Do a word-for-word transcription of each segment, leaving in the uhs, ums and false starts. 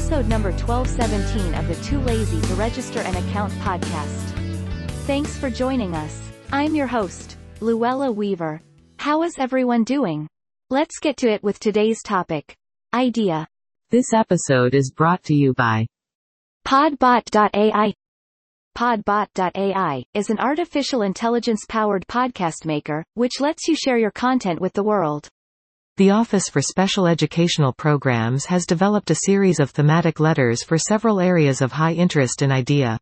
episode number twelve seventeen of the Too Lazy to Register an Account podcast. Thanks for joining us. I'm your host, Luella Weaver. How is everyone doing? Let's get to it with today's topic. Idea. This episode is brought to you by Podbot dot A I. Podbot dot A I is an artificial intelligence-powered podcast maker, which lets you share your content with the world. The Office for Special Educational Programs has developed a series of thematic letters for several areas of high interest in IDEA.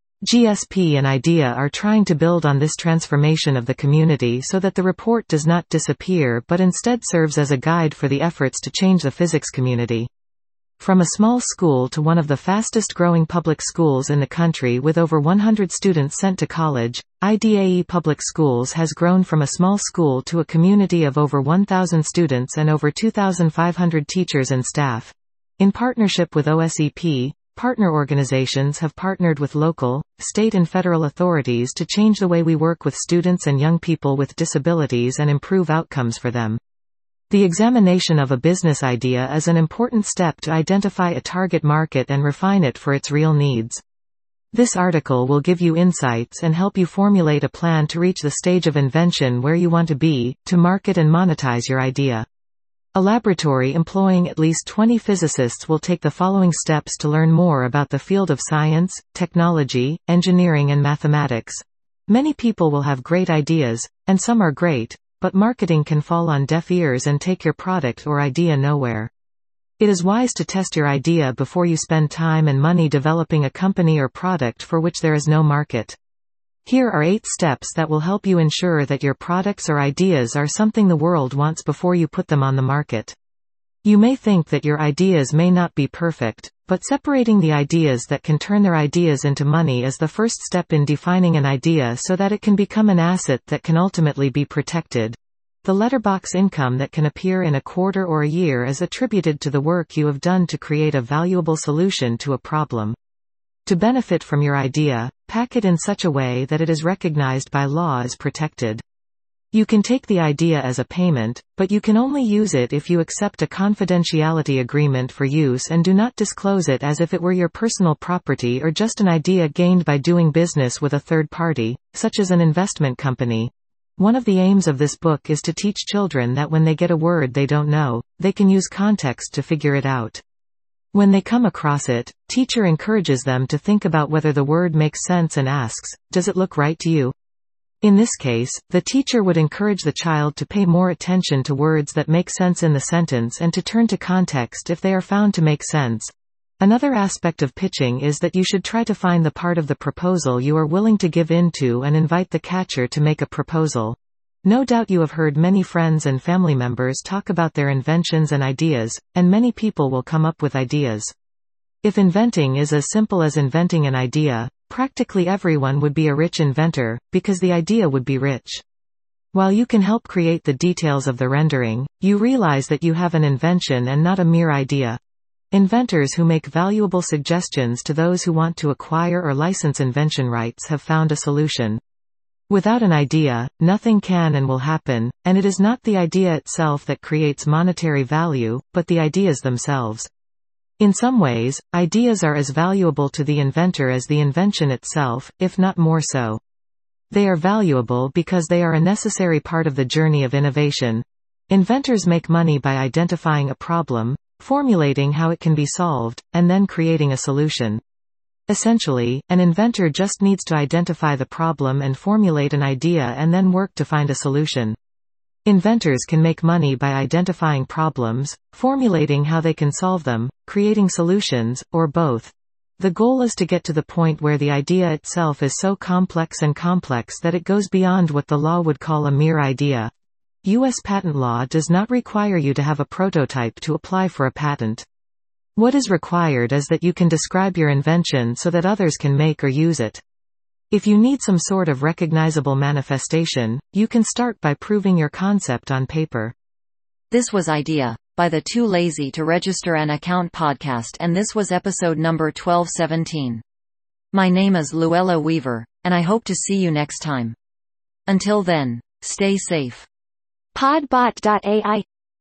G S P and IDEA are trying to build on this transformation of the community so that the report does not disappear but instead serves as a guide for the efforts to change the physics community. From a small school to one of the fastest-growing public schools in the country with over one hundred students sent to college, I D A E Public Schools has grown from a small school to a community of over one thousand students and over two thousand five hundred teachers and staff. In partnership with O S E P, partner organizations have partnered with local, state and federal authorities to change the way we work with students and young people with disabilities and improve outcomes for them. The examination of a business idea is an important step to identify a target market and refine it for its real needs. This article will give you insights and help you formulate a plan to reach the stage of invention where you want to be, to market and monetize your idea. A laboratory employing at least twenty physicists will take the following steps to learn more about the field of science, technology, engineering and mathematics. Many people will have great ideas, and some are great, but marketing can fall on deaf ears and take your product or idea nowhere. It is wise to test your idea before you spend time and money developing a company or product for which there is no market. Here are eight steps that will help you ensure that your products or ideas are something the world wants before you put them on the market. You may think that your ideas may not be perfect, but separating the ideas that can turn their ideas into money is the first step in defining an idea so that it can become an asset that can ultimately be protected. The letterbox income that can appear in a quarter or a year is attributed to the work you have done to create a valuable solution to a problem. To benefit from your idea, pack it in such a way that it is recognized by law as protected. You can take the idea as a payment, but you can only use it if you accept a confidentiality agreement for use and do not disclose it as if it were your personal property or just an idea gained by doing business with a third party, such as an investment company. One of the aims of this book is to teach children that when they get a word they don't know, they can use context to figure it out. When they come across it, teacher encourages them to think about whether the word makes sense and asks, "Does it look right to you?" In this case, the teacher would encourage the child to pay more attention to words that make sense in the sentence and to turn to context if they are found to make sense. Another aspect of pitching is that you should try to find the part of the proposal you are willing to give into and invite the catcher to make a proposal. No doubt you have heard many friends and family members talk about their inventions and ideas, and many people will come up with ideas. If inventing is as simple as inventing an idea, practically everyone would be a rich inventor, because the idea would be rich. While you can help create the details of the rendering, you realize that you have an invention and not a mere idea. Inventors who make valuable suggestions to those who want to acquire or license invention rights have found a solution. Without an idea, nothing can and will happen, and it is not the idea itself that creates monetary value, but the ideas themselves. In some ways, ideas are as valuable to the inventor as the invention itself, if not more so. They are valuable because they are a necessary part of the journey of innovation. Inventors make money by identifying a problem, formulating how it can be solved, and then creating a solution. Essentially, an inventor just needs to identify the problem and formulate an idea and then work to find a solution. Inventors can make money by identifying problems, formulating how they can solve them, creating solutions, or both. The goal is to get to the point where the idea itself is so complex and complex that it goes beyond what the law would call a mere idea. U S patent law does not require you to have a prototype to apply for a patent. What is required is that you can describe your invention so that others can make or use it. If you need some sort of recognizable manifestation, you can start by proving your concept on paper. This was Idea, by the Too Lazy to Register an Account podcast, and this was episode number twelve seventeen. My name is Luella Weaver, and I hope to see you next time. Until then, stay safe. Podbot dot A I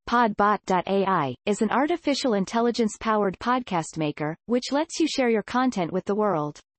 Podbot dot A I, is an artificial intelligence-powered podcast maker, which lets you share your content with the world.